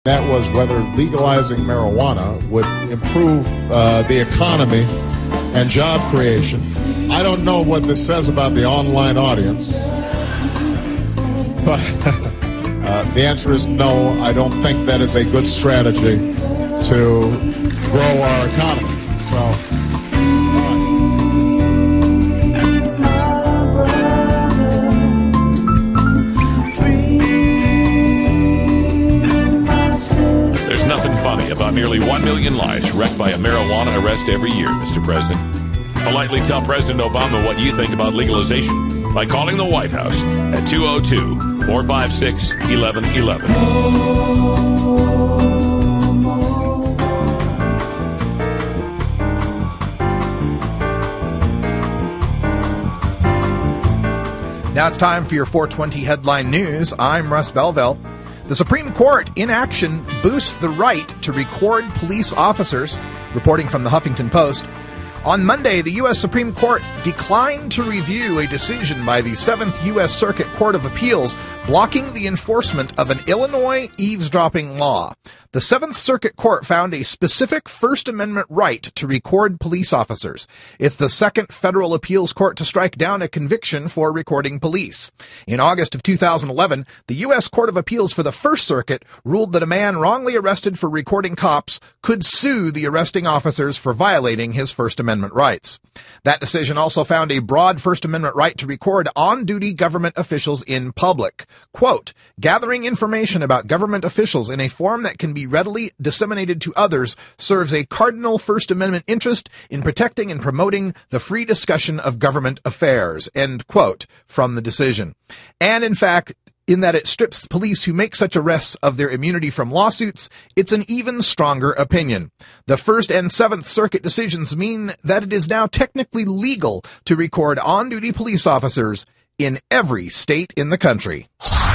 That was whether legalizing marijuana would improve the economy and job creation. I don't know what this says about the online audience, but the answer is no. I don't think that is a good strategy to grow our economy. So. There's nothing funny about nearly 1 million lives wrecked by a marijuana arrest every year, Mr. President. Politely tell President Obama what you think about legalization by calling the White House at 202-456-1111. Now it's time for your 420 headline news. I'm Russ Belville. The Supreme Court, in action, boosts the right to record police officers, reporting from the Huffington Post. On Monday, the U.S. Supreme Court declined to review a decision by the 7th U.S. Circuit Court of Appeals blocking the enforcement of an Illinois eavesdropping law. The 7th Circuit Court found a specific First Amendment right to record police officers. It's the second federal appeals court to strike down a conviction for recording police. In August of 2011, the U.S. Court of Appeals for the First Circuit ruled that a man wrongly arrested for recording cops could sue the arresting officers for violating his First Amendment rights. That decision also found a broad First Amendment right to record on-duty government officials in public. Quote, gathering information about government officials in a form that can be readily disseminated to others serves a cardinal First Amendment interest in protecting and promoting the free discussion of government affairs, end quote, from the decision. And in fact, in that it strips police who make such arrests of their immunity from lawsuits, it's an even stronger opinion. The First and Seventh Circuit decisions mean that it is now technically legal to record on-duty police officers in every state in the country.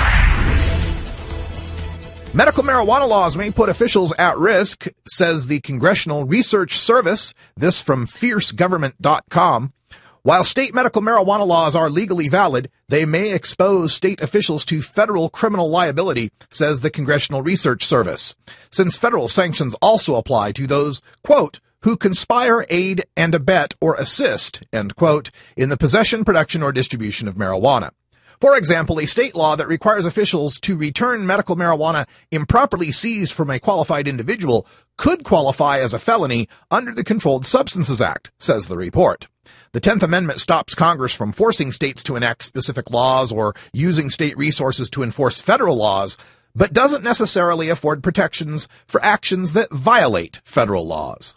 Medical marijuana laws may put officials at risk, says the Congressional Research Service, this from fiercegovernment.com. While state medical marijuana laws are legally valid, they may expose state officials to federal criminal liability, says the Congressional Research Service, since federal sanctions also apply to those, quote, who conspire, aid, and abet or assist, end quote, in the possession, production, or distribution of marijuana. For example, a state law that requires officials to return medical marijuana improperly seized from a qualified individual could qualify as a felony under the Controlled Substances Act, says the report. The 10th Amendment stops Congress from forcing states to enact specific laws or using state resources to enforce federal laws, but doesn't necessarily afford protections for actions that violate federal laws.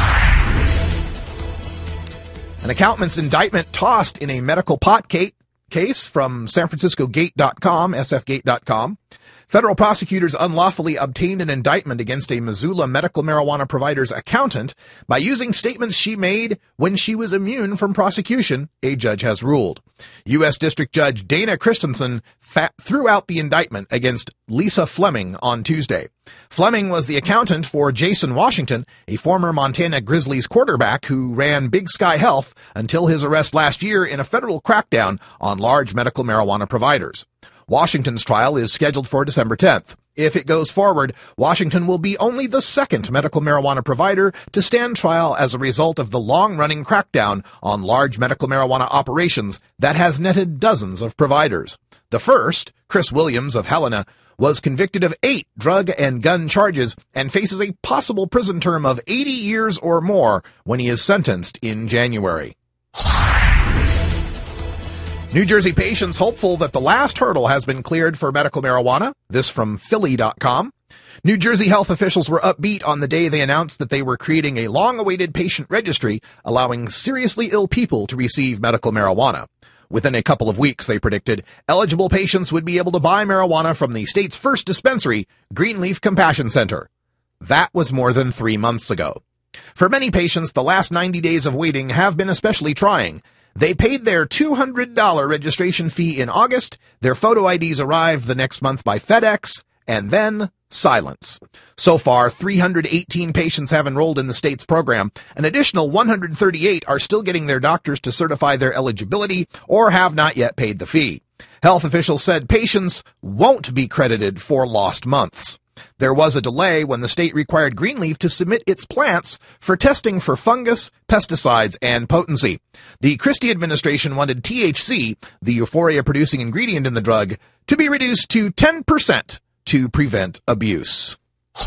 An accountant's indictment tossed in a medical pot case from SanFranciscoGate.com, sfgate.com. Federal prosecutors unlawfully obtained an indictment against a Missoula medical marijuana provider's accountant by using statements she made when she was immune from prosecution, a judge has ruled. U.S. District Judge Dana Christensen threw out the indictment against Lisa Fleming on Tuesday. Fleming was the accountant for Jason Washington, a former Montana Grizzlies quarterback who ran Big Sky Health until his arrest last year in a federal crackdown on large medical marijuana providers. Washington's trial is scheduled for December 10th. If it goes forward, Washington will be only the second medical marijuana provider to stand trial as a result of the long-running crackdown on large medical marijuana operations that has netted dozens of providers. The first, Chris Williams of Helena, was convicted of 8 drug and gun charges and faces a possible prison term of 80 years or more when he is sentenced in January. New Jersey patients hopeful that the last hurdle has been cleared for medical marijuana. This from Philly.com. New Jersey health officials were upbeat on the day they announced that they were creating a long-awaited patient registry allowing seriously ill people to receive medical marijuana. Within a couple of weeks, they predicted, eligible patients would be able to buy marijuana from the state's first dispensary, Greenleaf Compassion Center. That was more than 3 months ago. For many patients, the last 90 days of waiting have been especially trying. They paid their $200 registration fee in August, their photo IDs arrived the next month by FedEx, and then silence. So far, 318 patients have enrolled in the state's program. An additional 138 are still getting their doctors to certify their eligibility or have not yet paid the fee. Health officials said patients won't be credited for lost months. There was a delay when the state required Greenleaf to submit its plants for testing for fungus, pesticides, and potency. The Christie administration wanted THC, the euphoria-producing ingredient in the drug, to be reduced to 10% to prevent abuse.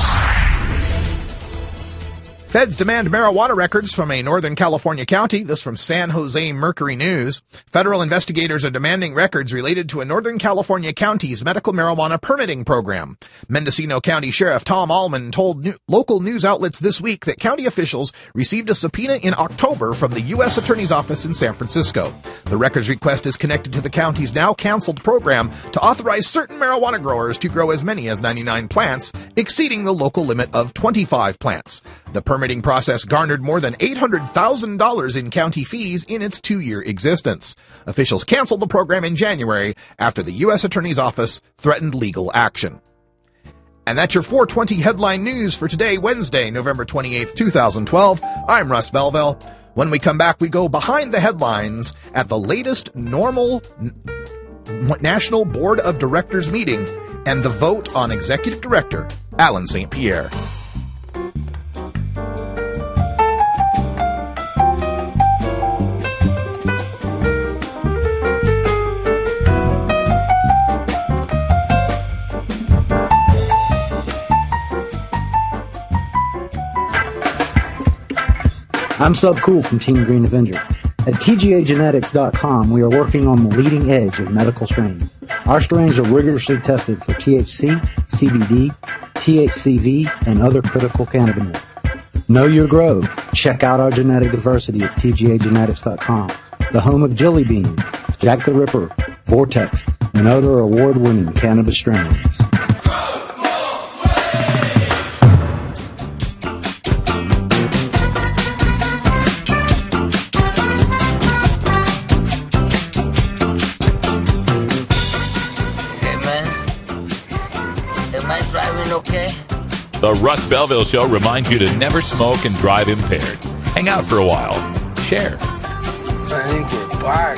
Feds demand marijuana records from a Northern California county. This from San Jose Mercury News. Federal investigators are demanding records related to a Northern California county's medical marijuana permitting program. Mendocino County Sheriff Tom Allman told local news outlets this week that county officials received a subpoena in October from the U.S. Attorney's Office in San Francisco. The records request is connected to the county's now canceled program to authorize certain marijuana growers to grow as many as 99 plants, exceeding the local limit of 25 plants. The permitting process garnered more than $800,000 in county fees in its 2-year existence. Officials canceled the program in January after the U.S. Attorney's Office threatened legal action. And that's your 420 headline news for today, Wednesday, November 28th, 2012. I'm Russ Belville. When we come back, we go behind the headlines at the latest NORML National Board of Directors meeting and the vote on Executive Director Alan St. Pierre. I'm Sub Cool from Team Green Avenger. At TGAgenetics.com, we are working on the leading edge of medical strains. Our strains are rigorously tested for THC, CBD, THCV, and other critical cannabinoids. Know your grow. Check out our genetic diversity at TGAgenetics.com, the home of Jelly Bean, Jack the Ripper, Vortex, and other award-winning cannabis strains. The Russ Belville Show reminds you to never smoke and drive impaired. Hang out for a while. Share. I think we're back.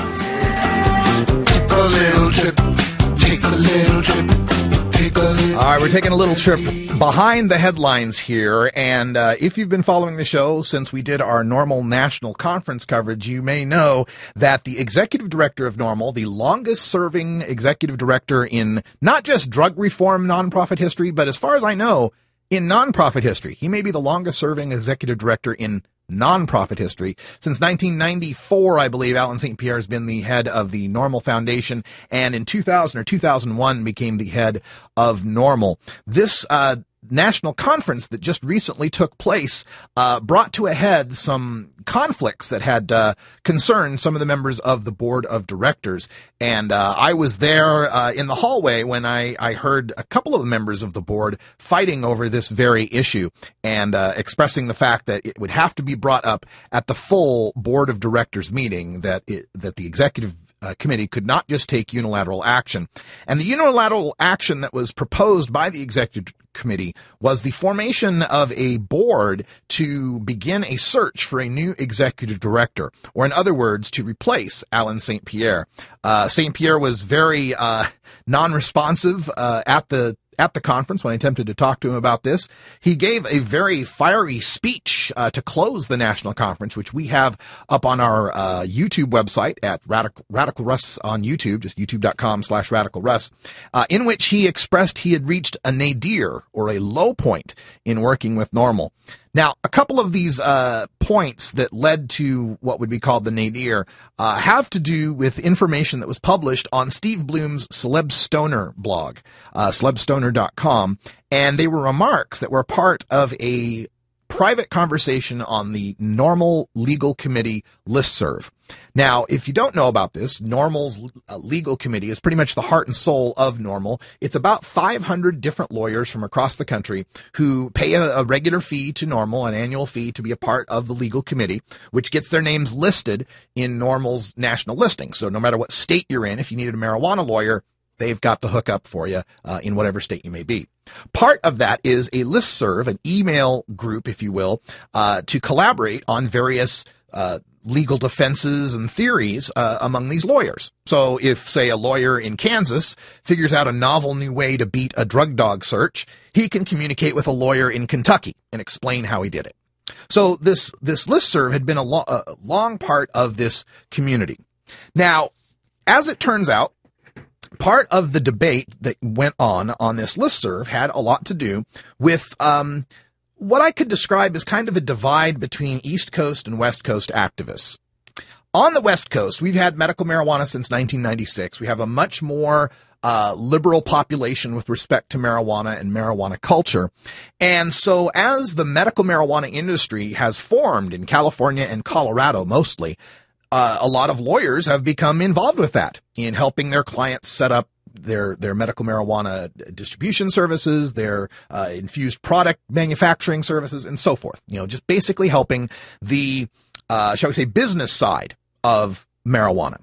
Take a little trip. Take a little trip. Take a little. All right, we're taking a little trip behind the headlines here. And if you've been following the show since we did our NORML national conference coverage, you may know that the executive director of NORML, the longest serving executive director in not just drug reform nonprofit history, but as far as I know, in nonprofit history. He may be the longest serving executive director in nonprofit history. Since 1994, I believe, Alan St. Pierre has been the head of the NORML Foundation, and in 2000 or 2001 became the head of NORML. This national conference that just recently took place brought to a head some conflicts that had concerned some of the members of the board of directors. And I was there in the hallway when I heard a couple of the members of the board fighting over this very issue and expressing the fact that it would have to be brought up at the full board of directors meeting, that the executive committee could not just take unilateral action. And the unilateral action that was proposed by the executive committee was the formation of a board to begin a search for a new executive director, or in other words, to replace Alan St. Pierre. St. Pierre was very non-responsive at the conference when I attempted to talk to him about this. He gave a very fiery speech to close the national conference, which we have up on our YouTube website at Radical Russ on YouTube, just youtube.com/Radical Russ, in which he expressed he had reached a nadir, or a low point, in working with NORML. Now, a couple of these points that led to what would be called the nadir have to do with information that was published on Steve Bloom's Celeb Stoner blog, celebstoner.com, and they were remarks that were part of a private conversation on the NORML Legal Committee listserv. Now, if you don't know about this, NORML's legal committee is pretty much the heart and soul of NORML. It's about 500 different lawyers from across the country who pay a regular fee to NORML, an annual fee, to be a part of the legal committee, which gets their names listed in NORML's national listing. So no matter what state you're in, if you needed a marijuana lawyer, they've got the hookup for you in whatever state you may be. Part of that is a listserv, an email group, if you will, to collaborate on various legal defenses and theories among these lawyers. So if, say, a lawyer in Kansas figures out a novel new way to beat a drug dog search, he can communicate with a lawyer in Kentucky and explain how he did it. So this listserv had been a long part of this community. Now, as it turns out, part of the debate that went on this listserv had a lot to do with what I could describe as kind of a divide between East Coast and West Coast activists. On the West Coast, we've had medical marijuana since 1996. We have a much more liberal population with respect to marijuana and marijuana culture. And so as the medical marijuana industry has formed in California and Colorado mostly, a lot of lawyers have become involved with that in helping their clients set up their medical marijuana distribution services, their infused product manufacturing services, and so forth. You know, just basically helping the, shall we say, business side of marijuana.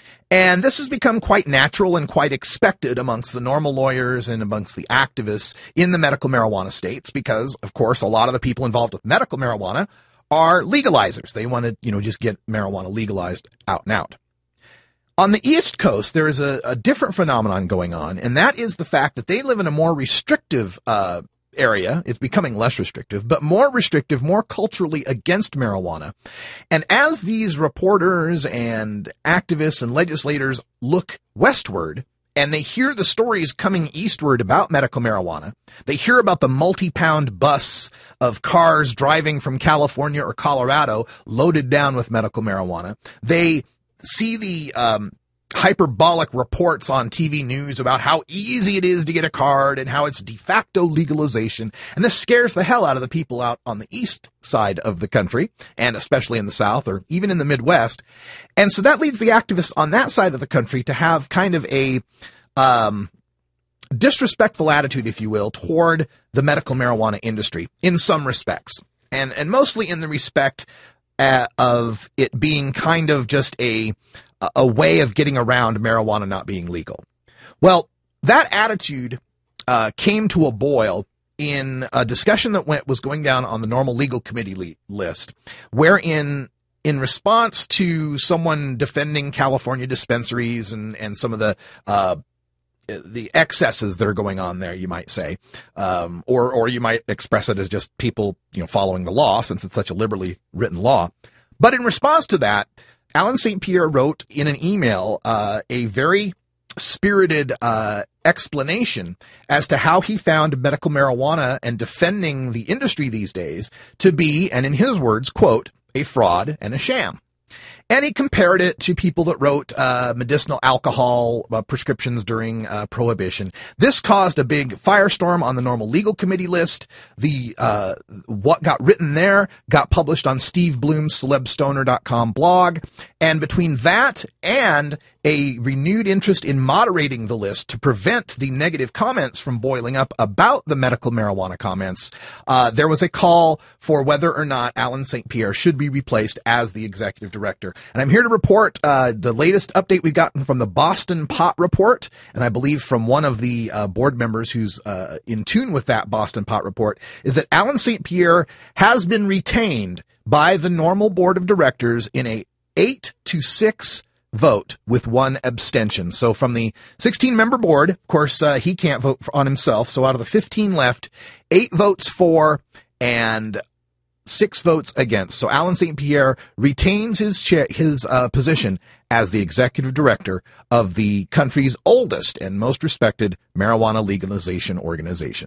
And this has become quite natural and quite expected amongst the normal lawyers and amongst the activists in the medical marijuana states because, of course, a lot of the people involved with medical marijuana are legalizers. They want to, just get marijuana legalized out and out. On the East Coast, there is a different phenomenon going on, and that is the fact that they live in a more restrictive area. It's becoming less restrictive, but more restrictive, more culturally against marijuana. And as these reporters and activists and legislators look westward, and they hear the stories coming eastward about medical marijuana, they hear about the multi-pound bus of cars driving from California or Colorado loaded down with medical marijuana. They see the hyperbolic reports on TV news about how easy it is to get a card and how it's de facto legalization. And this scares the hell out of the people out on the east side of the country, and especially in the South or even in the Midwest. And so that leads the activists on that side of the country to have kind of a disrespectful attitude, if you will, toward the medical marijuana industry in some respects. And mostly in the respect of it being kind of just a way of getting around marijuana not being legal. Well, that attitude came to a boil in a discussion that was going down on the normal legal committee list, wherein in response to someone defending California dispensaries and some of the excesses that are going on there, you might say, or you might express it as just people, following the law since it's such a liberally written law. But in response to that, Alan St. Pierre wrote in an email a very spirited explanation as to how he found medical marijuana and defending the industry these days to be, and in his words, quote, a fraud and a sham. And he compared it to people that wrote medicinal alcohol prescriptions during Prohibition. This caused a big firestorm on the normal legal committee list. What got written there got published on Steve Bloom's celebstoner.com blog. And between that and a renewed interest in moderating the list to prevent the negative comments from boiling up about the medical marijuana comments, there was a call for whether or not Alan St. Pierre should be replaced as the executive director. And I'm here to report the latest update we've gotten from the Boston Pot Report, and I believe from one of the board members who's in tune with that Boston Pot Report, is that Alan St. Pierre has been retained by the normal board of directors in a 8-6 vote with one abstention. So from the 16-member board, of course, he can't vote on himself. So out of the 15 left, 8 votes for and 6 votes against. So Alan St. Pierre retains his position as the executive director of the country's oldest and most respected marijuana legalization organization.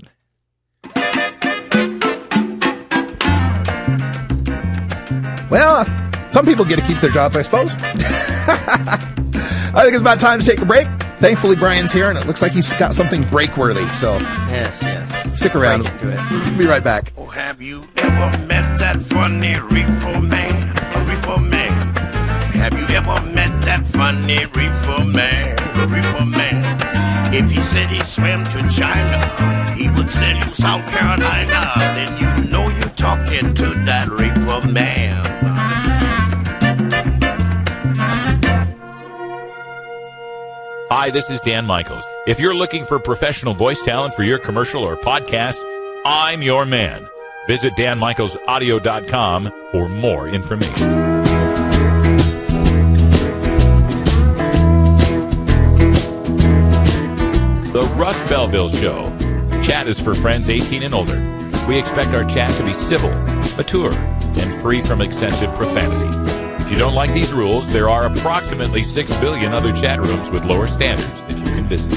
Well, some people get to keep their jobs, I suppose. I think it's about time to take a break. Thankfully, Brian's here, and it looks like he's got something break-worthy. So, yes. Stick around. We'll be right back. Oh, have you ever met that funny reefer man? A reefer man. Have you ever met that funny reefer man? A reefer man. If he said he swam to China, he would sell you South Carolina. Then you know you're talking to that reefer man. Hi, this is Dan Michaels. If you're looking for professional voice talent for your commercial or podcast, I'm your man. Visit danmichaelsaudio.com for more information. Russ Belville Show. Chat is for friends 18 and older. We expect our chat to be civil, mature, and free from excessive profanity. If you don't like these rules, there are approximately 6 billion other chat rooms with lower standards that you can visit.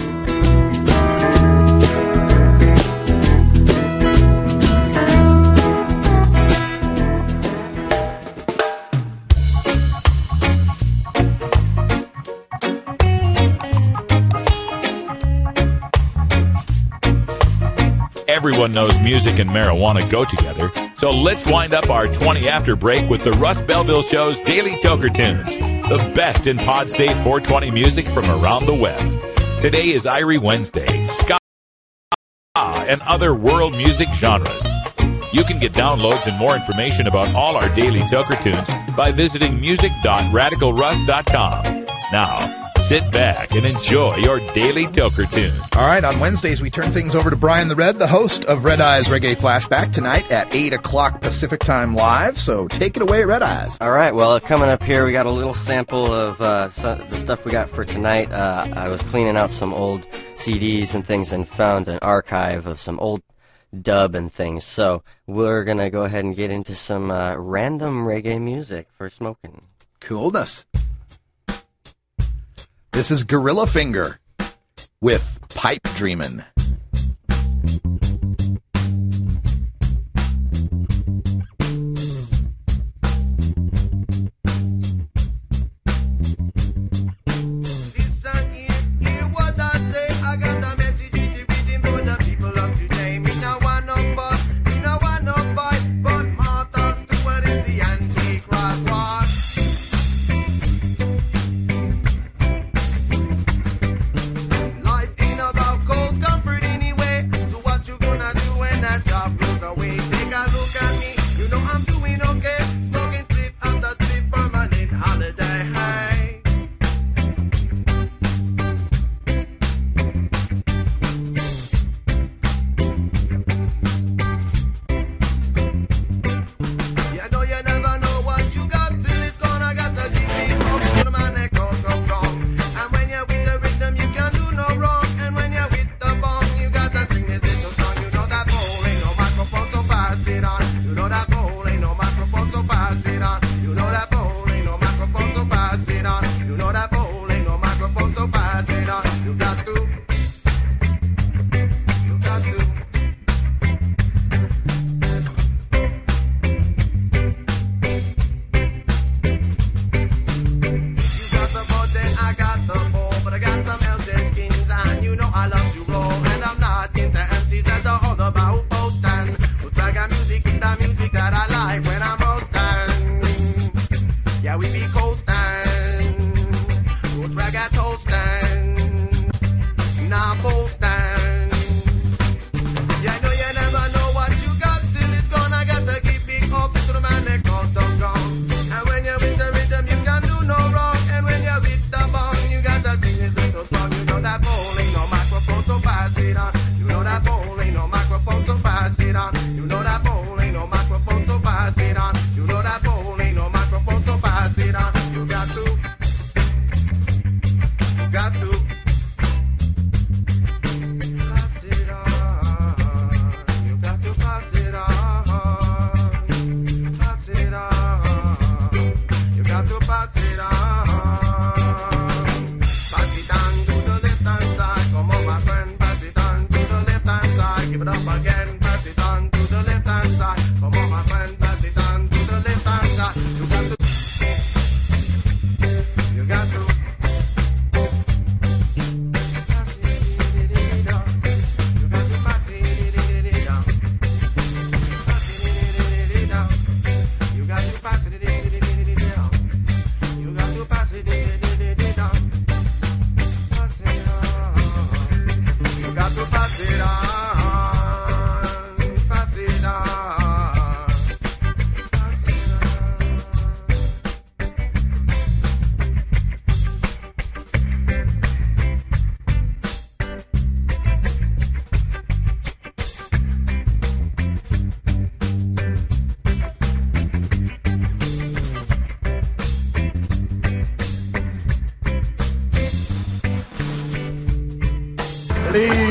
Everyone knows music and marijuana go together, so let's wind up our 20 after break with the Russ Belville Show's Daily Toker Tunes, the best in pod-safe 420 music from around the web. Today is Irie Wednesday, ska, and other world music genres. You can get downloads and more information about all our Daily Toker Tunes by visiting music.radicalruss.com. Now, sit back and enjoy your Daily Toker Tune. All right, on Wednesdays, we turn things over to Brian the Red, the host of Red Eyes Reggae Flashback, tonight at 8 o'clock Pacific Time live. So take it away, Red Eyes. All right, well, coming up here, we got a little sample of the stuff we got for tonight. I was cleaning out some old CDs and things and found an archive of some old dub and things. So we're going to go ahead and get into some random reggae music for smoking. Coolness. This is Gorilla Finger with Pipe Dreamin'. Life ain't about cold comfort.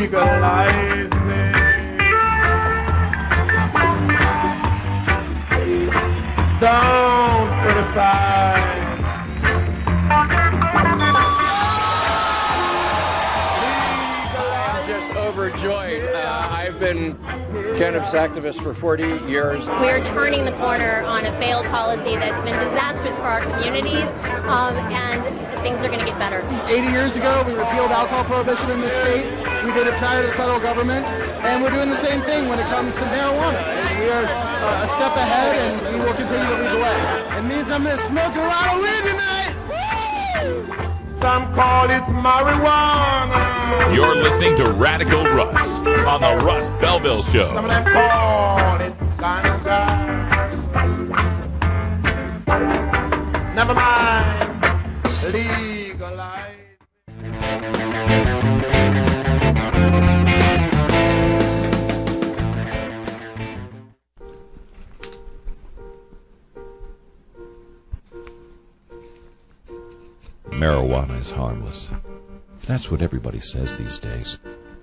legalize it. Don't criticize. I'm just overjoyed. I've been cannabis activist for 40 years. We're turning the corner on a failed policy that's been disastrous for our communities, and things are going to get better. 80 years ago, we repealed alcohol prohibition in this state. We did it prior to the federal government, and we're doing the same thing when it comes to marijuana. We are a step ahead, and we will continue to lead the way. It means I'm going to smoke a lot of weed tonight. Woo! Some call it marijuana. You're listening to Radical Russ on the Russ Belville Show. Some of them call it ganja. Never mind, legalize. Marijuana is harmless. That's what everybody says these days.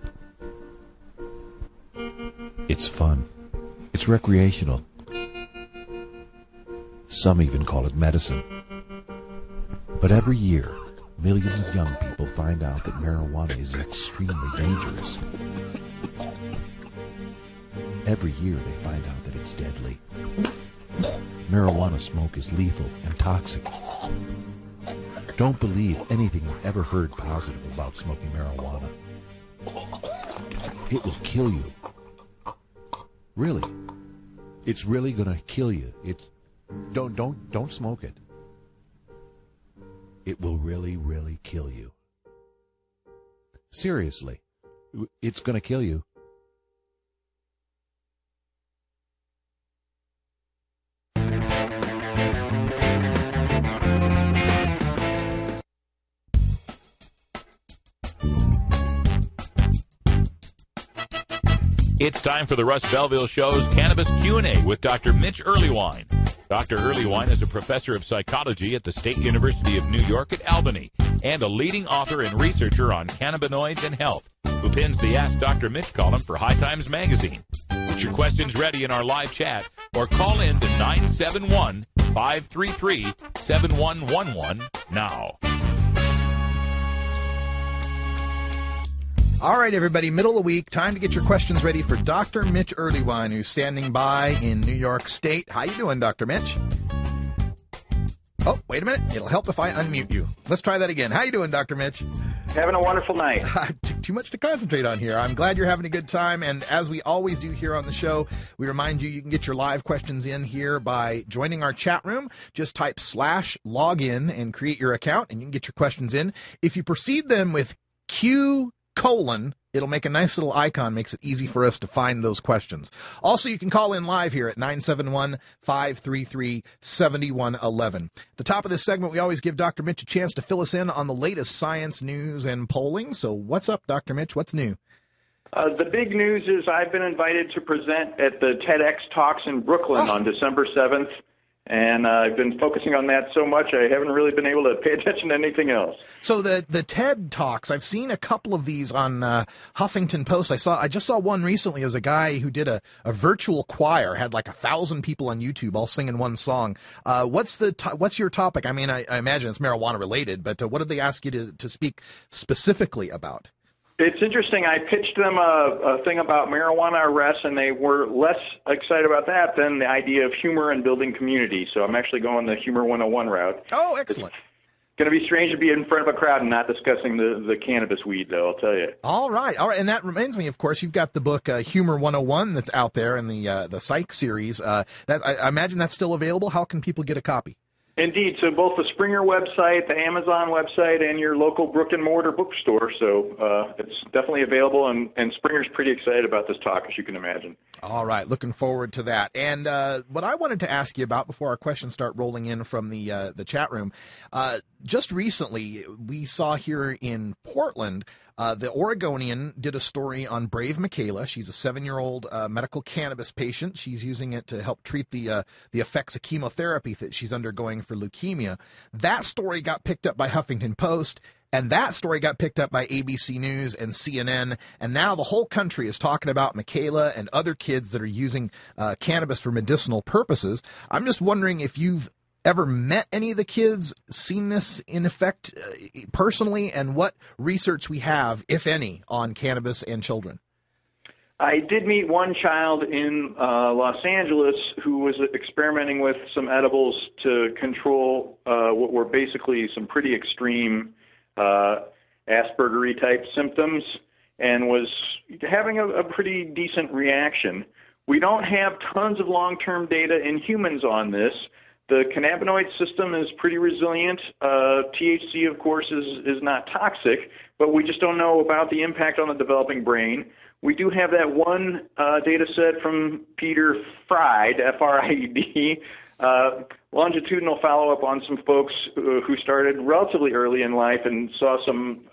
It's fun. It's recreational. Some even call it medicine. But every year, millions of young people find out that marijuana is extremely dangerous. Every year they find out that it's deadly. Marijuana smoke is lethal and toxic. Don't believe anything you've ever heard positive about smoking marijuana. It will kill you. Really. It's really gonna kill you. Don't smoke it. It will really, really kill you. Seriously. It's gonna kill you. It's time for the Russ Belville Show's Cannabis Q&A with Dr. Mitch Earleywine. Dr. Earleywine is a professor of psychology at the State University of New York at Albany and a leading author and researcher on cannabinoids and health, who pins the Ask Dr. Mitch column for High Times Magazine. Put your questions ready in our live chat or call in to 971-533-7111 now. All right, everybody, middle of the week, time to get your questions ready for Dr. Mitch Earleywine, who's standing by in New York State. How you doing, Dr. Mitch? Oh, wait a minute. It'll help if I unmute you. Let's try that again. How you doing, Dr. Mitch? Having a wonderful night. Too much to concentrate on here. I'm glad you're having a good time, and as we always do here on the show, we remind you can get your live questions in here by joining our chat room. Just type /login and create your account, and you can get your questions in. If you precede them with Q:, it'll make a nice little icon, makes it easy for us to find those questions. Also, you can call in live here at 971-533-7111. At the top of this segment, we always give Dr. Mitch a chance to fill us in on the latest science, news, and polling. So what's up, Dr. Mitch? What's new? The big news is I've been invited to present at the TEDx Talks in Brooklyn on December 7th. And I've been focusing on that so much, I haven't really been able to pay attention to anything else. So the TED Talks, I've seen a couple of these on Huffington Post. I just saw one recently. It was a guy who did a virtual choir, had like 1,000 people on YouTube all singing one song. What's your topic? I mean, I imagine it's marijuana related, but what did they ask you to speak specifically about? It's interesting. I pitched them a thing about marijuana arrests, and they were less excited about that than the idea of humor and building community. So I'm actually going the Humor 101 route. Oh, excellent. It's going to be strange to be in front of a crowd and not discussing the cannabis weed, though, I'll tell you. All right. And that reminds me, of course, you've got the book Humor 101 that's out there in the Psych series. I imagine that's still available. How can people get a copy? Indeed. So both the Springer website, the Amazon website, and your local brick-and-mortar bookstore. So it's definitely available, and Springer's pretty excited about this talk, as you can imagine. All right. Looking forward to that. And what I wanted to ask you about before our questions start rolling in from the chat room, just recently we saw here in Portland, the Oregonian did a story on Brave Michaela. She's a 7-year-old medical cannabis patient. She's using it to help treat the effects of chemotherapy that she's undergoing for leukemia. That story got picked up by Huffington Post. And that story got picked up by ABC News and CNN, and now the whole country is talking about Michaela and other kids that are using cannabis for medicinal purposes. I'm just wondering if you've ever met any of the kids, seen this in effect personally, and what research we have, if any, on cannabis and children. I did meet one child in Los Angeles who was experimenting with some edibles to control what were basically some pretty extreme Asperger-y type symptoms, and was having a pretty decent reaction. We don't have tons of long-term data in humans on this. The cannabinoid system is pretty resilient. THC, of course, is not toxic, but we just don't know about the impact on the developing brain. We do have that one data set from Peter Fried, F-R-I-E-D, longitudinal follow-up on some folks who started relatively early in life and saw some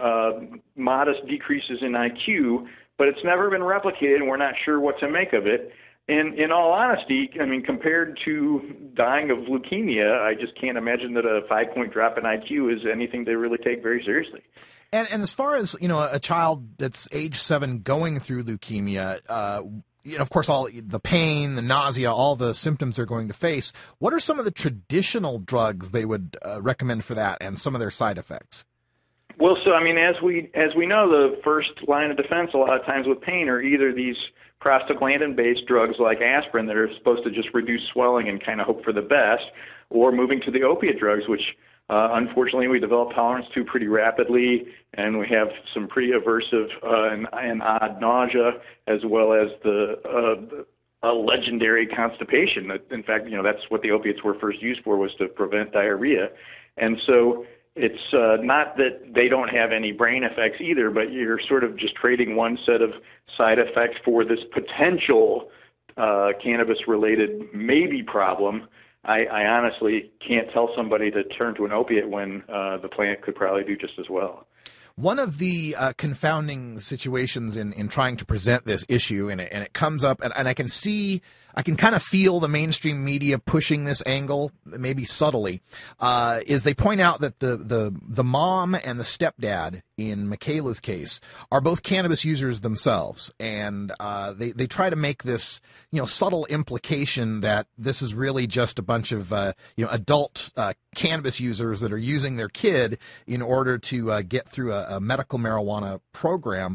modest decreases in IQ, but it's never been replicated, and we're not sure what to make of it. In all honesty, I mean, compared to dying of leukemia, I just can't imagine that a 5-point drop in IQ is anything to really take very seriously. And as far as, a child that's age 7 going through leukemia, of course, all the pain, the nausea, all the symptoms they're going to face, what are some of the traditional drugs they would recommend for that and some of their side effects? Well, so, I mean, as we know, the first line of defense a lot of times with pain are either these prostaglandin-based drugs like aspirin that are supposed to just reduce swelling and kind of hope for the best, or moving to the opiate drugs, which unfortunately we develop tolerance to pretty rapidly, and we have some pretty aversive and odd nausea, as well as the legendary constipation. In fact, that's what the opiates were first used for, was to prevent diarrhea. And so it's not that they don't have any brain effects either, but you're sort of just trading one set of side effects for this potential cannabis-related maybe problem. I honestly can't tell somebody to turn to an opiate when the plant could probably do just as well. One of the confounding situations in trying to present this issue, and it comes up, and I can kind of feel the mainstream media pushing this angle, maybe subtly, is they point out that the mom and the stepdad in Michaela's case are both cannabis users themselves, and they try to make this subtle implication that this is really just a bunch of adult cannabis users that are using their kid in order to get through a medical marijuana program.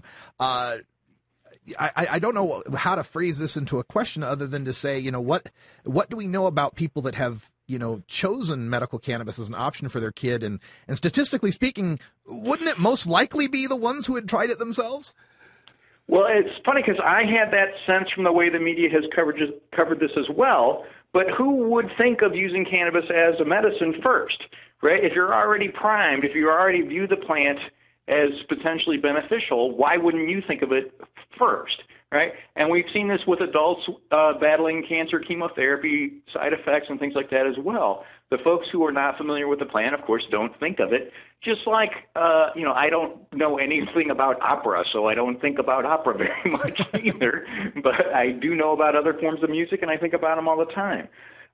I don't know how to phrase this into a question other than to say, what do we know about people that have, chosen medical cannabis as an option for their kid? And statistically speaking, wouldn't it most likely be the ones who had tried it themselves? Well, it's funny because I had that sense from the way the media has covered this as well. But who would think of using cannabis as a medicine first, right? If you're already primed, if you already view the plant as potentially beneficial, why wouldn't you think of it first, right? And we've seen this with adults battling cancer, chemotherapy, side effects, and things like that as well. The folks who are not familiar with the plant, of course, don't think of it. Just like, I don't know anything about opera, so I don't think about opera very much either. But I do know about other forms of music, and I think about them all the time.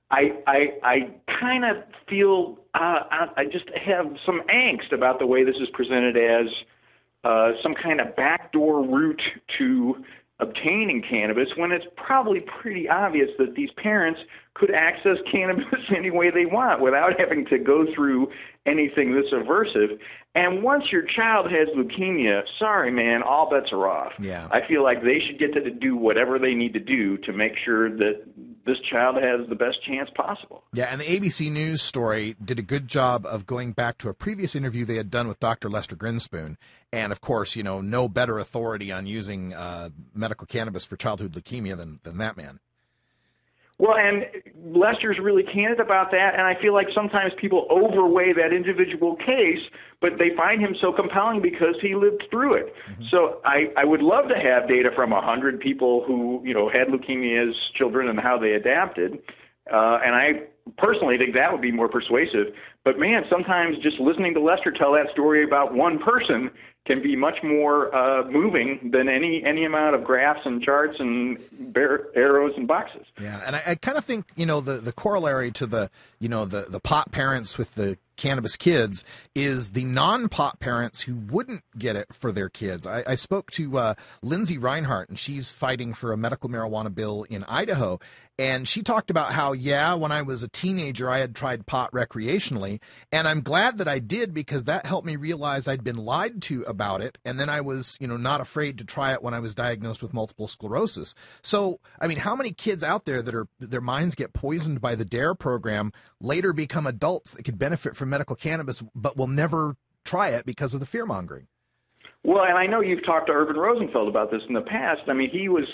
I kind of feel I just have some angst about the way this is presented as some kind of backdoor route to obtaining cannabis, when it's probably pretty obvious that these parents could access cannabis any way they want without having to go through anything this aversive. And once your child has leukemia, sorry, man, all bets are off. Yeah. I feel like they should get to do whatever they need to do to make sure that this child has the best chance possible. Yeah, and the ABC News story did a good job of going back to a previous interview they had done with Dr. Lester Grinspoon. And, of course, no better authority on using medical cannabis for childhood leukemia than that man. Well, and Lester's really candid about that, and I feel like sometimes people overweigh that individual case, but they find him so compelling because he lived through it. Mm-hmm. So I would love to have data from 100 people who, had leukemia as children and how they adapted, and I personally think that would be more persuasive. But, man, sometimes just listening to Lester tell that story about one person can be much more moving than any amount of graphs and charts and arrows and boxes. Yeah, and I kind of think, the corollary to the pot parents with the cannabis kids is the non-pot parents who wouldn't get it for their kids. I spoke to Lindsay Reinhart, and she's fighting for a medical marijuana bill in Idaho. And she talked about how, when I was a teenager, I had tried pot recreationally. And I'm glad that I did, because that helped me realize I'd been lied to about it. And then I was, not afraid to try it when I was diagnosed with multiple sclerosis. So, I mean, how many kids out there that their minds get poisoned by the DARE program later become adults that could benefit from medical cannabis, but will never try it because of the fear-mongering? Well, and I know you've talked to Urban Rosenfeld about this in the past. I mean, he was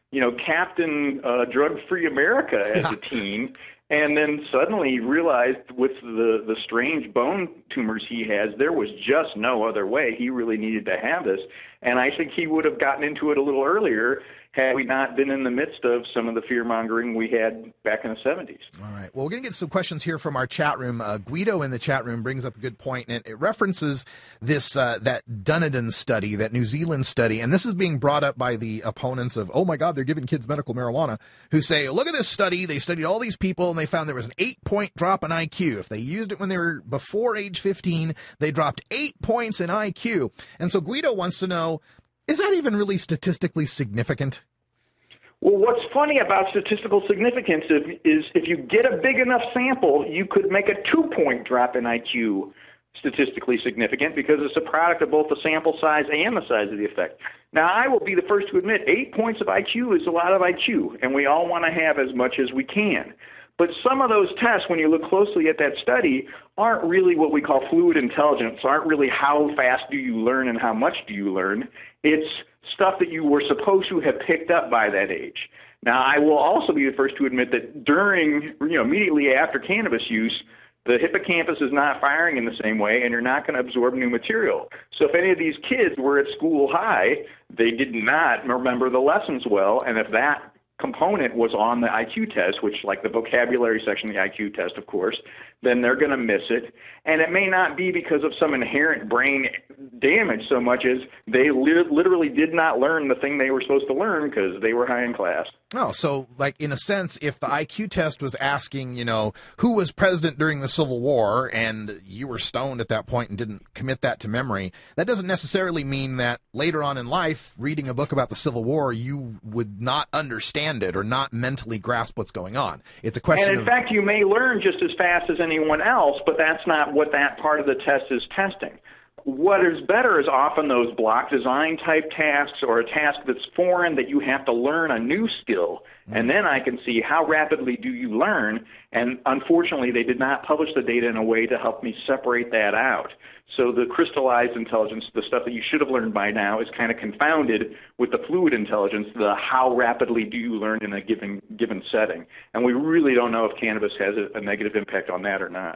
Captain Drug-Free America as a teen, and then suddenly realized with the strange bone tumors he has, there was just no other way. He really needed to have this. And I think he would have gotten into it a little earlier had we not been in the midst of some of the fear-mongering we had back in the 70s. All right. Well, we're going to get some questions here from our chat room. Guido in the chat room brings up a good point, and it references this that Dunedin study, that New Zealand study, and this is being brought up by the opponents of, oh, my God, they're giving kids medical marijuana, who say, look at this study. They studied all these people, and they found there was an 8-point drop in IQ. If they used it when they were before age 15, they dropped 8 points in IQ. And so Guido wants to know, is that even really statistically significant? Well, what's funny about statistical significance is if you get a big enough sample, you could make a 2-point drop in IQ statistically significant, because it's a product of both the sample size and the size of the effect. Now, I will be the first to admit 8 points of IQ is a lot of IQ, and we all want to have as much as we can. But some of those tests, when you look closely at that study, aren't really what we call fluid intelligence, aren't really how fast do you learn and how much do you learn. It's stuff that you were supposed to have picked up by that age. Now, I will also be the first to admit that during, immediately after cannabis use, the hippocampus is not firing in the same way, and you're not going to absorb new material. So if any of these kids were at school high, they did not remember the lessons well, and if that component was on the IQ test, which like the vocabulary section of the IQ test, of course, then they're going to miss it. And it may not be because of some inherent brain damage so much as they literally did not learn the thing they were supposed to learn because they were high in class. Oh, so like in a sense, if the IQ test was asking, who was president during the Civil War, and you were stoned at that point and didn't commit that to memory, that doesn't necessarily mean that later on in life, reading a book about the Civil War, you would not understand it or not mentally grasp what's going on. It's a question And in fact, you may learn just as fast as anyone else, but that's not what that part of the test is testing. What is better is often those block design type tasks, or a task that's foreign that you have to learn a new skill. And then I can see how rapidly do you learn. And unfortunately, they did not publish the data in a way to help me separate that out. So the crystallized intelligence, the stuff that you should have learned by now, is kind of confounded with the fluid intelligence, the how rapidly do you learn in a given setting. And we really don't know if cannabis has a negative impact on that or not.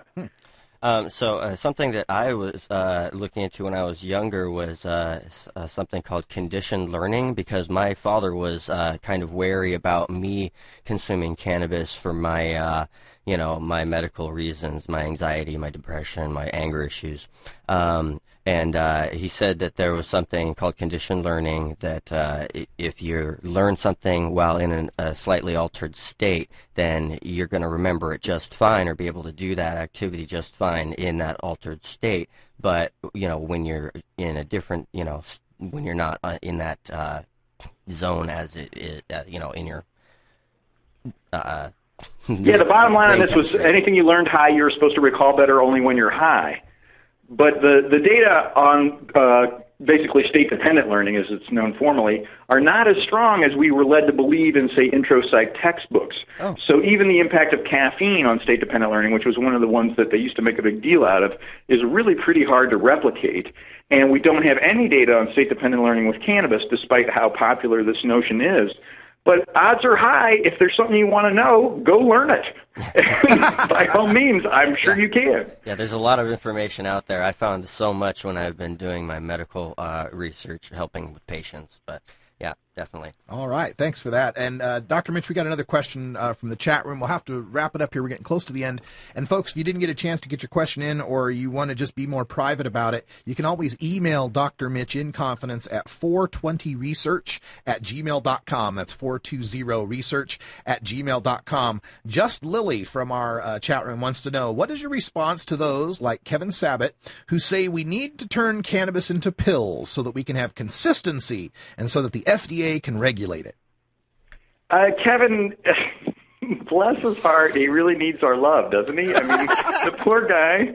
Something that I was looking into when I was younger was something called conditioned learning, because my father was kind of wary about me consuming cannabis for my, my medical reasons, my anxiety, my depression, my anger issues. And he said that there was something called conditioned learning, that if you learn something while in a slightly altered state, then you're going to remember it just fine or be able to do that activity just fine in that altered state. But, when you're in a different, when you're not in that zone as it is, in your... Yeah, the bottom line on this was anything you learned high, you're supposed to recall better only when you're high. But the data on basically state-dependent learning, as it's known formally, are not as strong as we were led to believe in, say, intro psych textbooks. Oh. So even the impact of caffeine on state-dependent learning, which was one of the ones that they used to make a big deal out of, is really pretty hard to replicate. And we don't have any data on state-dependent learning with cannabis, despite how popular this notion is. But odds are high, if there's something you want to know, go learn it. By all means, I'm sure you can. Yeah, there's a lot of information out there. I found so much when I've been doing my medical research, helping with patients. But, yeah. definitely. All right, thanks for that. And Dr. Mitch, we got another question from the chat room. We'll have to wrap it up here. We're getting close to the end. And folks, if you didn't get a chance to get your question in, or you want to just be more private about it, you can always email Dr. Mitch in confidence at 420research@gmail.com. That's 420research@gmail.com. Just Lily from our chat room wants to know, what is your response to those like Kevin Sabat who say we need to turn cannabis into pills so that we can have consistency and so that the FDA can regulate it? Kevin, bless his heart, he really needs our love, doesn't he? I mean, the poor guy.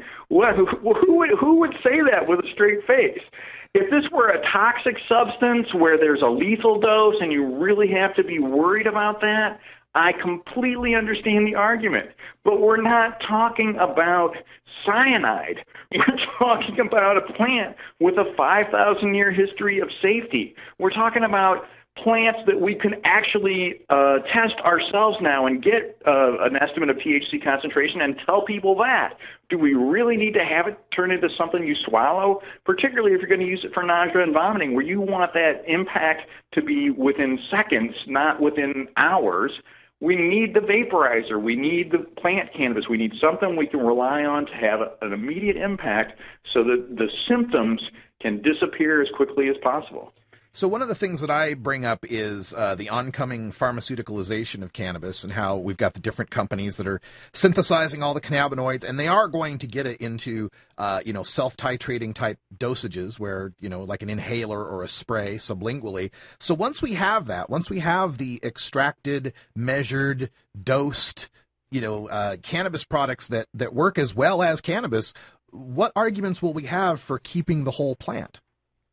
Who would say that with a straight face? If this were a toxic substance where there's a lethal dose and you really have to be worried about that, I completely understand the argument. But we're not talking about cyanide. We're talking about a plant with a 5,000-year history of safety. We're talking about plants that we can actually test ourselves now and get an estimate of THC concentration and tell people that. Do we really need to have it turn into something you swallow, particularly if you're going to use it for nausea and vomiting, where you want that impact to be within seconds, not within hours? We need the vaporizer. We need the plant cannabis. We need something we can rely on to have an immediate impact so that the symptoms can disappear as quickly as possible. So one of the things that I bring up is the oncoming pharmaceuticalization of cannabis and how we've got the different companies that are synthesizing all the cannabinoids, and they are going to get it into, self-titrating type dosages where, like an inhaler or a spray sublingually. So once we have that, once we have the extracted, measured, dosed, cannabis products that work as well as cannabis, what arguments will we have for keeping the whole plant?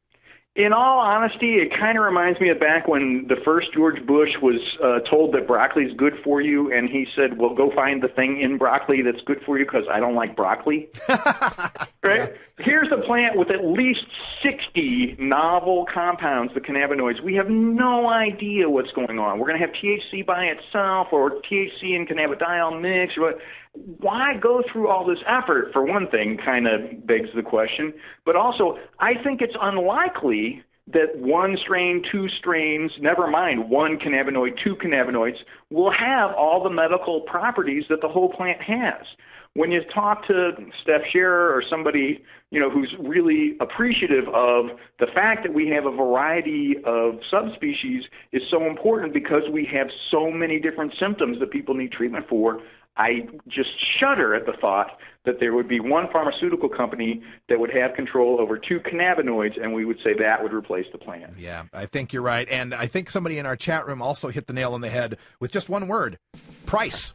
In all honesty, it kind of reminds me of back when the first George Bush was told that broccoli is good for you, and he said, well, go find the thing in broccoli that's good for you because I don't like broccoli. Right? Yeah. Here's a plant with at least 60 novel compounds, the cannabinoids. We have no idea what's going on. We're going to have THC by itself or THC and cannabidiol mix. Why go through all this effort, for one thing, kind of begs the question. But also, I think it's unlikely that one strain, two strains, never mind one cannabinoid, two cannabinoids, will have all the medical properties that the whole plant has. When you talk to Steph Scherer or somebody, who's really appreciative of the fact that we have a variety of subspecies is so important because we have so many different symptoms that people need treatment for. I just shudder at the thought that there would be one pharmaceutical company that would have control over two cannabinoids, and we would say that would replace the plant. Yeah, I think you're right. And I think somebody in our chat room also hit the nail on the head with just one word: price.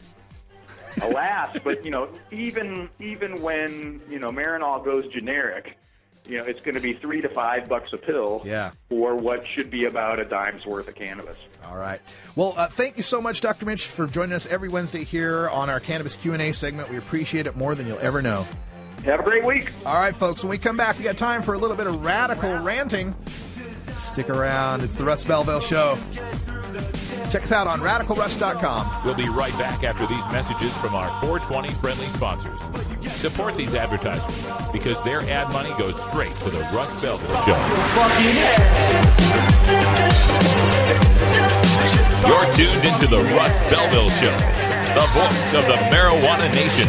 Alas, but, even when, Marinol goes generic, it's going to be $3 to $5 a pill for what should be about a dime's worth of cannabis. All right. Well, thank you so much, Dr. Mitch, for joining us every Wednesday here on our Cannabis Q&A segment. We appreciate it more than you'll ever know. Have a great week. All right, folks. When we come back, we got time for a little bit of radical ranting. Stick around. It's the Russ Belville Show. Check us out on RadicalRuss.com. We'll be right back after these messages from our 420 friendly sponsors. Support these advertisers because their ad money goes straight to the Russ Belville Show. You're tuned into the Russ Belville Show, the voice of the marijuana nation.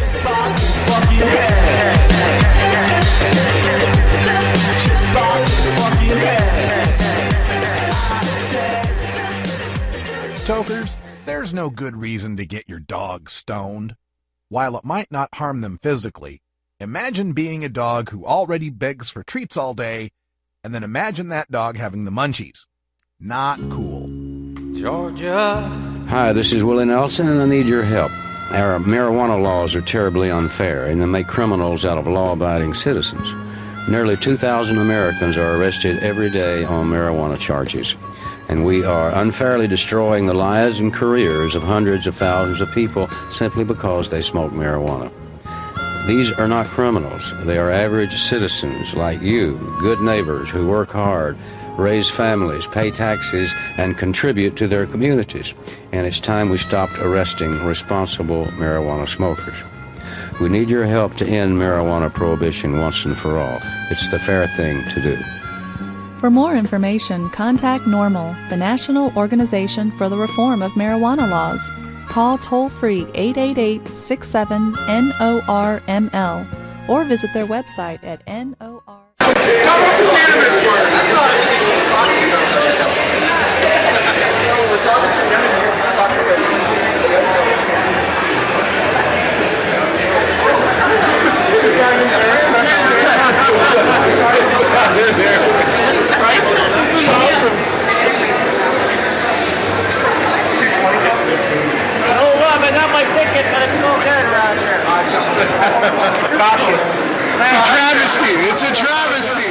Tokers, there's no good reason to get your dog stoned. While it might not harm them physically, imagine being a dog who already begs for treats all day, and then imagine that dog having the munchies. Not cool. Georgia. Hi, this is Willie Nelson, and I need your help. Our marijuana laws are terribly unfair, and they make criminals out of law-abiding citizens. Nearly 2,000 Americans are arrested every day on marijuana charges. And we are unfairly destroying the lives and careers of hundreds of thousands of people simply because they smoke marijuana. These are not criminals. They are average citizens like you, good neighbors who work hard, raise families, pay taxes, and contribute to their communities. And it's time we stopped arresting responsible marijuana smokers. We need your help to end marijuana prohibition once and for all. It's the fair thing to do. For more information, contact NORML, the National Organization for the Reform of Marijuana Laws. Call toll-free 888-67-NORML or visit their website at NOR. I got my ticket, but it's no good around here. Fascists. It's a travesty.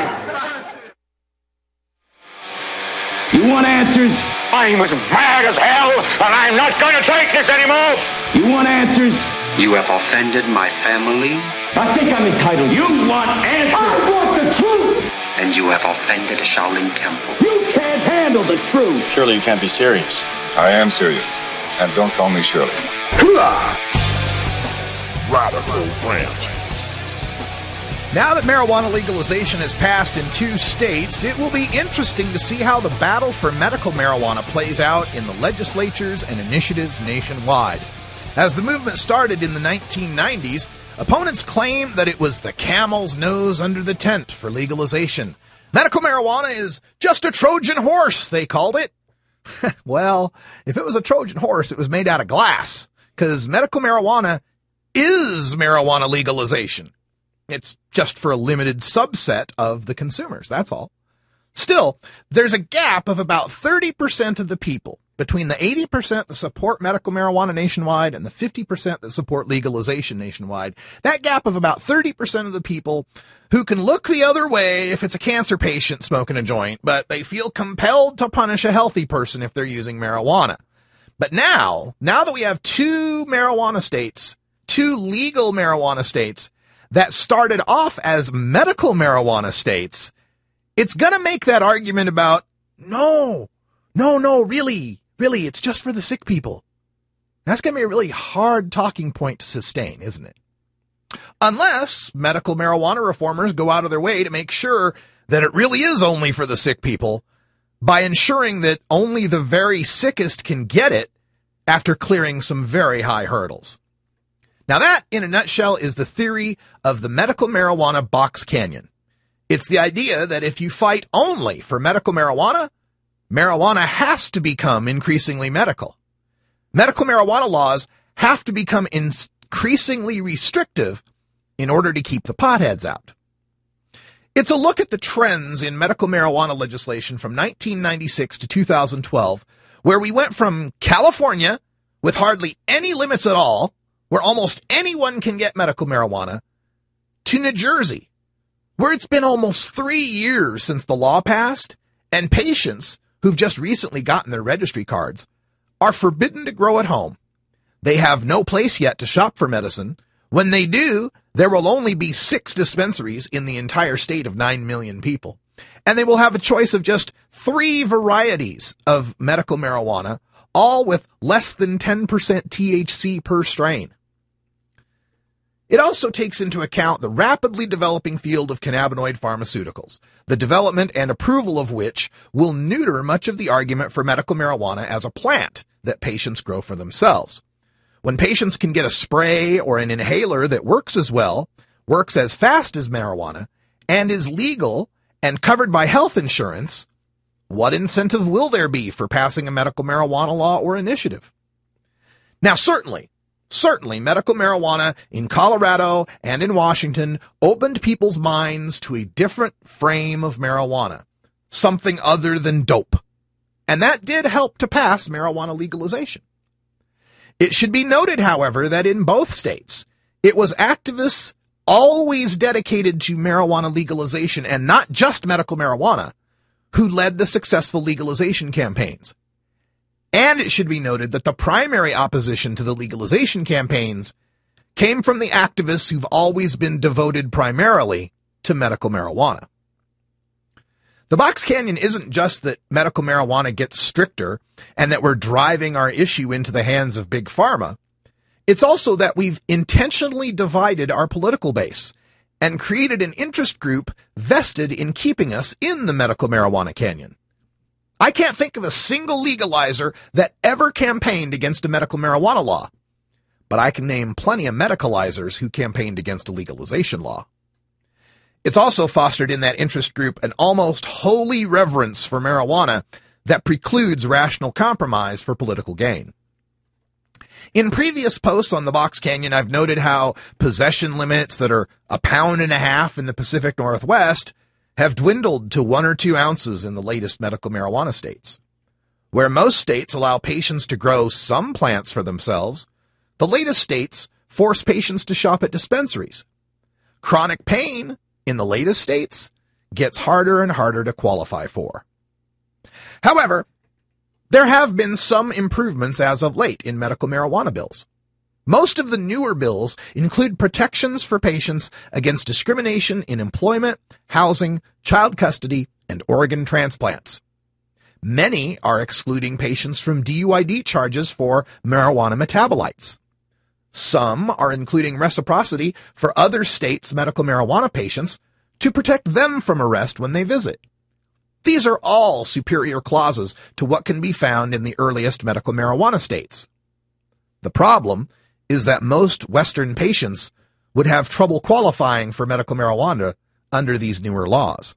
You want answers? I'm as mad as hell, and I'm not going to take this anymore. You want answers? You have offended my family. I think I'm entitled. You want answers? I want the truth. And you have offended the Shaolin Temple. You can't handle the truth. Surely you can't be serious. I am serious. And don't call me Shirley. Radical Rant. Now that marijuana legalization has passed in 2 states, it will be interesting to see how the battle for medical marijuana plays out in the legislatures and initiatives nationwide. As the movement started in the 1990s, opponents claimed that it was the camel's nose under the tent for legalization. Medical marijuana is just a Trojan horse, they called it. Well, if it was a Trojan horse, it was made out of glass, because medical marijuana is marijuana legalization. It's just for a limited subset of the consumers, that's all. Still, there's a gap of about 30% of the people between the 80% that support medical marijuana nationwide and the 50% that support legalization nationwide. That gap of about 30% of the people who can look the other way if it's a cancer patient smoking a joint, but they feel compelled to punish a healthy person if they're using marijuana. But now that we have 2 marijuana states, 2 legal marijuana states that started off as medical marijuana states, it's going to make that argument about, no, really, it's just for the sick people. That's going to be a really hard talking point to sustain, isn't it? Unless medical marijuana reformers go out of their way to make sure that it really is only for the sick people by ensuring that only the very sickest can get it after clearing some very high hurdles. Now that, in a nutshell, is the theory of the medical marijuana box canyon. It's the idea that if you fight only for medical marijuana, marijuana has to become increasingly medical. Medical marijuana laws have to become increasingly restrictive in order to keep the potheads out. It's a look at the trends in medical marijuana legislation from 1996 to 2012, where we went from California, with hardly any limits at all, where almost anyone can get medical marijuana, to New Jersey, where it's been almost 3 years since the law passed, and patients who've just recently gotten their registry cards are forbidden to grow at home. They have no place yet to shop for medicine. When they do, there will only be 6 dispensaries in the entire state of 9 million people. And they will have a choice of just 3 varieties of medical marijuana, all with less than 10% THC per strain. It also takes into account the rapidly developing field of cannabinoid pharmaceuticals, the development and approval of which will neuter much of the argument for medical marijuana as a plant that patients grow for themselves. When patients can get a spray or an inhaler that works as well, works as fast as marijuana, and is legal and covered by health insurance, what incentive will there be for passing a medical marijuana law or initiative? Now, certainly medical marijuana in Colorado and in Washington opened people's minds to a different frame of marijuana, something other than dope. And that did help to pass marijuana legalization. It should be noted, however, that in both states, it was activists always dedicated to marijuana legalization, and not just medical marijuana, who led the successful legalization campaigns. And it should be noted that the primary opposition to the legalization campaigns came from the activists who've always been devoted primarily to medical marijuana. The box canyon isn't just that medical marijuana gets stricter and that we're driving our issue into the hands of big pharma. It's also that we've intentionally divided our political base and created an interest group vested in keeping us in the medical marijuana canyon. I can't think of a single legalizer that ever campaigned against a medical marijuana law, but I can name plenty of medicalizers who campaigned against a legalization law. It's also fostered in that interest group an almost holy reverence for marijuana that precludes rational compromise for political gain. In previous posts on the Box Canyon, I've noted how possession limits that are 1.5 pounds in the Pacific Northwest have dwindled to 1 or 2 ounces in the latest medical marijuana states. Where most states allow patients to grow some plants for themselves, the latest states force patients to shop at dispensaries. Chronic pain in the latest states gets harder and harder to qualify for. However, there have been some improvements as of late in medical marijuana bills. Most of the newer bills include protections for patients against discrimination in employment, housing, child custody, and organ transplants. Many are excluding patients from DUID charges for marijuana metabolites. Some are including reciprocity for other states' medical marijuana patients to protect them from arrest when they visit. These are all superior clauses to what can be found in the earliest medical marijuana states. The problem is that most Western patients would have trouble qualifying for medical marijuana under these newer laws.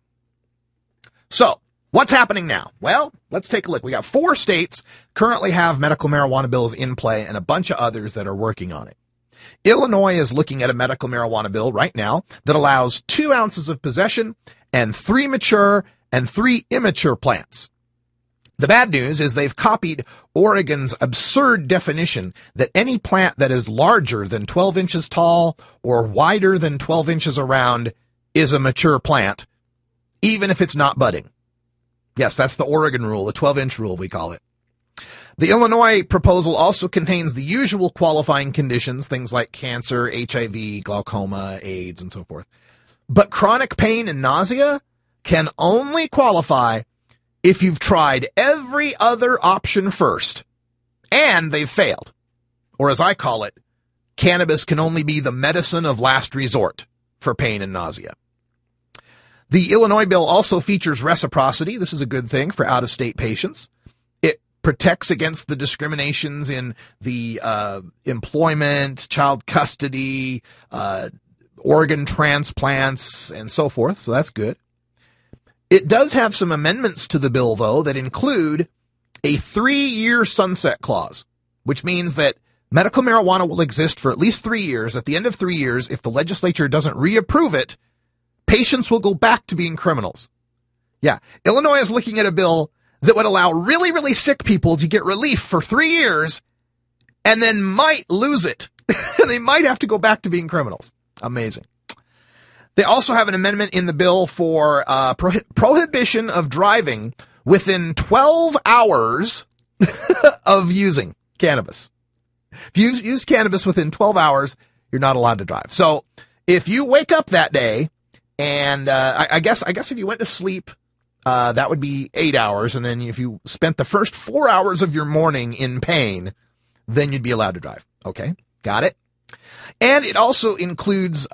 So, what's happening now? Well, let's take a look. We got 4 states currently have medical marijuana bills in play and a bunch of others that are working on it. Illinois is looking at a medical marijuana bill right now that allows 2 ounces of possession and 3 mature and 3 immature plants. The bad news is they've copied Oregon's absurd definition that any plant that is larger than 12 inches tall or wider than 12 inches around is a mature plant, even if it's not budding. Yes, that's the Oregon rule, the 12-inch rule we call it. The Illinois proposal also contains the usual qualifying conditions, things like cancer, HIV, glaucoma, AIDS, and so forth. But chronic pain and nausea can only qualify if you've tried every other option first, and they've failed. Or as I call it, cannabis can only be the medicine of last resort for pain and nausea. The Illinois bill also features reciprocity. This is a good thing for out-of-state patients. It protects against the discriminations in the employment, child custody, organ transplants, and so forth, so that's good. It does have some amendments to the bill, though, that include a 3-year sunset clause, which means that medical marijuana will exist for at least 3 years. At the end of 3 years, if the legislature doesn't reapprove it, patients will go back to being criminals. Yeah, Illinois is looking at a bill that would allow really, really sick people to get relief for 3 years and then might lose it. They might have to go back to being criminals. Amazing. They also have an amendment in the bill for prohibition of driving within 12 hours of using cannabis. If you use cannabis within 12 hours, you're not allowed to drive. So if you wake up that day and I guess if you went to sleep, that would be 8 hours. And then if you spent the first 4 hours of your morning in pain, then you'd be allowed to drive. Okay, got it? And it also includes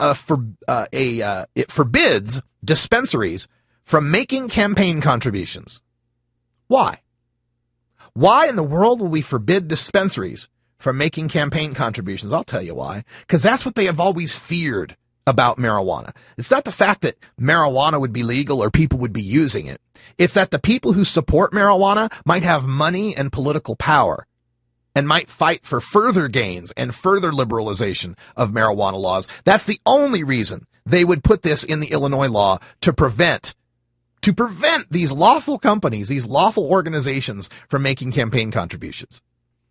it forbids dispensaries from making campaign contributions. Why? Why in the world will we forbid dispensaries from making campaign contributions? I'll tell you why. Because that's what they have always feared about marijuana. It's not the fact that marijuana would be legal or people would be using it. It's that the people who support marijuana might have money and political power and might fight for further gains and further liberalization of marijuana laws. That's the only reason they would put this in the Illinois law, to prevent these lawful companies, these lawful organizations from making campaign contributions.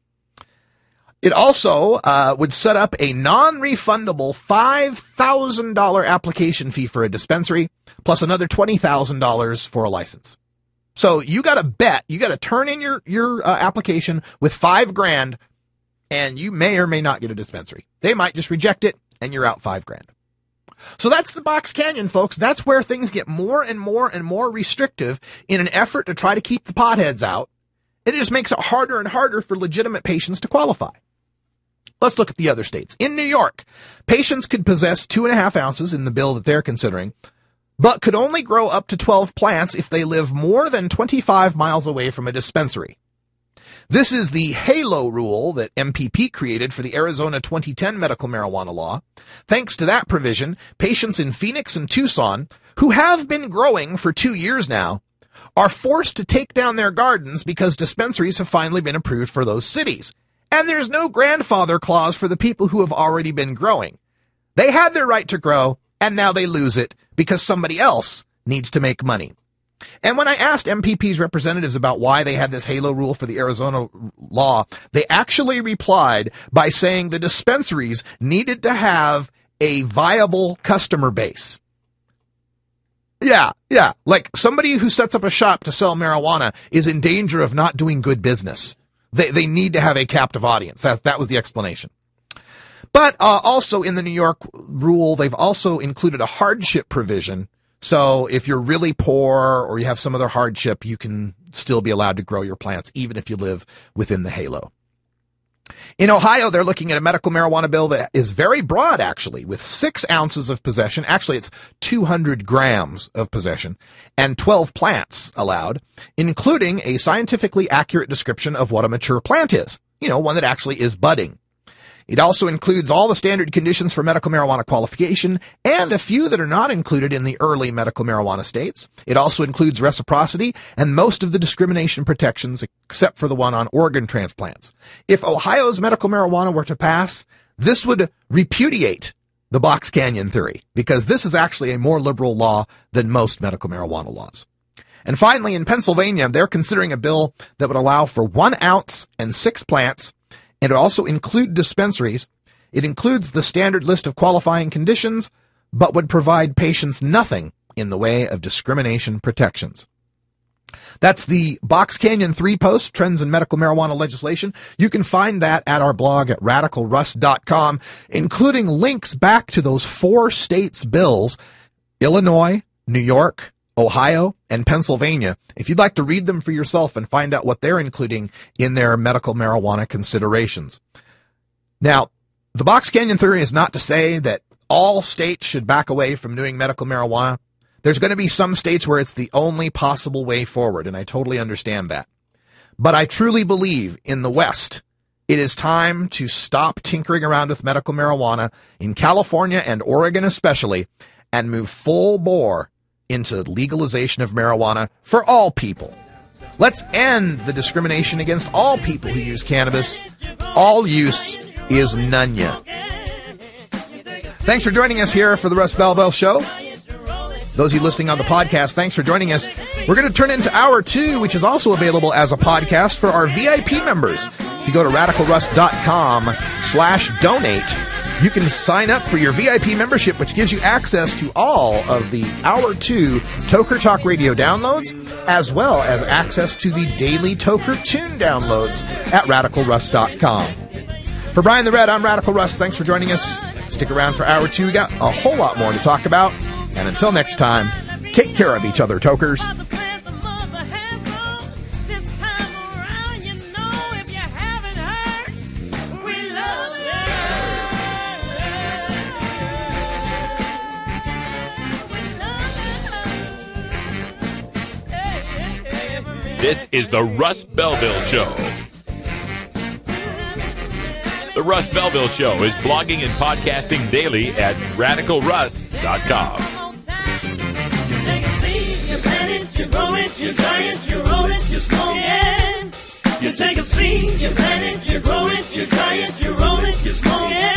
It also would set up a non-refundable $5,000 application fee for a dispensary, plus another $20,000 for a license. So you got to bet, you got to turn in your application with $5,000, and you may or may not get a dispensary. They might just reject it, and you're out $5,000. So that's the Box Canyon, folks. That's where things get more and more and more restrictive in an effort to try to keep the potheads out. It just makes it harder and harder for legitimate patients to qualify. Let's look at the other states. In New York, patients could possess 2.5 ounces in the bill that they're considering, but could only grow up to 12 plants if they live more than 25 miles away from a dispensary. This is the HALO rule that MPP created for the Arizona 2010 medical marijuana law. Thanks to that provision, patients in Phoenix and Tucson, who have been growing for 2 years now, are forced to take down their gardens because dispensaries have finally been approved for those cities. And there's no grandfather clause for the people who have already been growing. They had their right to grow, and now they lose it because somebody else needs to make money. And when I asked MPP's representatives about why they had this HALO rule for the Arizona law, they actually replied by saying the dispensaries needed to have a viable customer base. Yeah. Like somebody who sets up a shop to sell marijuana is in danger of not doing good business. They need to have a captive audience. That was the explanation. But also in the New York rule, they've also included a hardship provision. So if you're really poor or you have some other hardship, you can still be allowed to grow your plants, even if you live within the HALO. In Ohio, they're looking at a medical marijuana bill that is very broad, actually, with 6 ounces of possession. Actually, it's 200 grams of possession and 12 plants allowed, including a scientifically accurate description of what a mature plant is. One that actually is budding. It also includes all the standard conditions for medical marijuana qualification and a few that are not included in the early medical marijuana states. It also includes reciprocity and most of the discrimination protections except for the one on organ transplants. If Ohio's medical marijuana were to pass, this would repudiate the Box Canyon theory because this is actually a more liberal law than most medical marijuana laws. And finally, in Pennsylvania, they're considering a bill that would allow for 1 ounce and 6 plants. And it also includes dispensaries. It includes the standard list of qualifying conditions, but would provide patients nothing in the way of discrimination protections. That's the Box Canyon 3 post, Trends in Medical Marijuana Legislation. You can find that at our blog at radicalruss.com, including links back to those 4 states' bills, Illinois, New York, Ohio, and Pennsylvania, if you'd like to read them for yourself and find out what they're including in their medical marijuana considerations. Now, the Box Canyon theory is not to say that all states should back away from doing medical marijuana. There's going to be some states where it's the only possible way forward, and I totally understand that. But I truly believe in the West, it is time to stop tinkering around with medical marijuana in California and Oregon especially, and move full bore into legalization of marijuana for all people. Let's end the discrimination against all people who use cannabis. All use is none. Thanks for joining us here for the Russ Belville Show. Those of you listening on the podcast, thanks for joining us. We're going to turn into Hour 2, which is also available as a podcast for our VIP members. If you go to radicalruss.com/donate, you can sign up for your VIP membership, which gives you access to all of the Hour 2 Toker Talk Radio downloads, as well as access to the daily Toker Tune downloads at radicalruss.com. For Brian the Red, I'm Radical Russ. Thanks for joining us. Stick around for Hour 2. We got a whole lot more to talk about. And until next time, take care of each other, Tokers. This is the Russ Belville Show. The Russ Belville Show is blogging and podcasting daily at radicalruss.com. You take a seed, you plant it, you grow it, you dry it, you roll it, you smoke it. You take a seed, you plant it, you grow it, you dry it, you roll it, you smoke it.